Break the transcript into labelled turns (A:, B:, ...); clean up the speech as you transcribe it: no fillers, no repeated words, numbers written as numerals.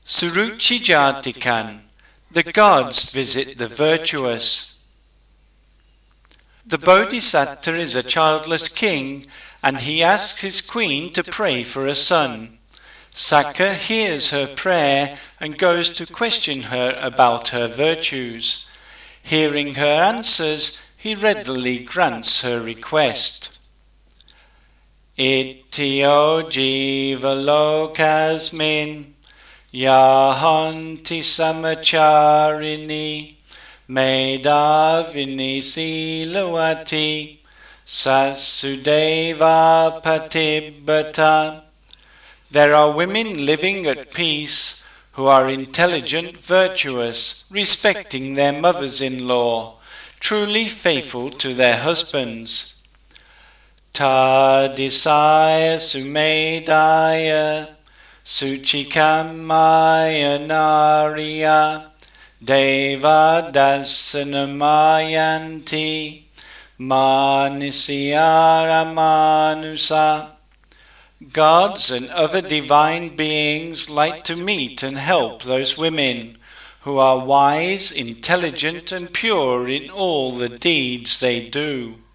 A: Suruchi Jatikan, the gods visit the virtuous. The Bodhisattva is a childless king, and he asks his queen to pray for a son. Sakka hears her prayer and goes to question her about her virtues. Hearing her answers, he readily grants her request. Ityo jiva lokasmin yahanti samacharini medavini silawati sasudeva patibbata. There are women living at peace who are intelligent, virtuous, respecting their mothers-in-law, truly faithful to their husbands. Tadisaya sumedaya suchikamaya nariya deva dasanamayanti manisiyara manusa. Gods and other divine beings like to meet and help those women who are wise, intelligent and pure in all the deeds they do.